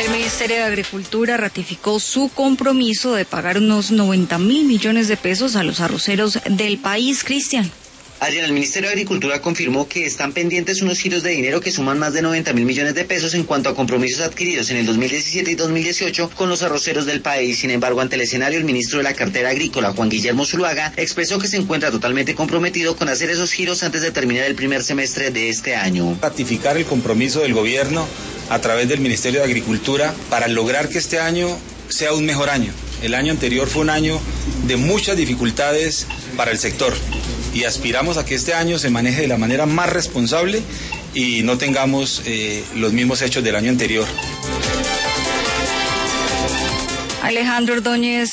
El Ministerio de Agricultura ratificó su compromiso de pagar unos 90.000 millones de pesos a los arroceros del país. Cristian. Ayer el Ministerio de Agricultura confirmó que están pendientes unos giros de dinero que suman más de 90.000 millones de pesos en cuanto a compromisos adquiridos en el 2017 y 2018 con los arroceros del país. Sin embargo, ante el escenario, el ministro de la Cartera Agrícola, Juan Guillermo Zuluaga, expresó que se encuentra totalmente comprometido con hacer esos giros antes de terminar el primer semestre de este año. Ratificar el compromiso del gobierno a través del Ministerio de Agricultura para lograr que este año sea un mejor año. El año anterior fue un año de muchas dificultades para el sector y aspiramos a que este año se maneje de la manera más responsable y no tengamos los mismos hechos del año anterior. Alejandro Ordóñez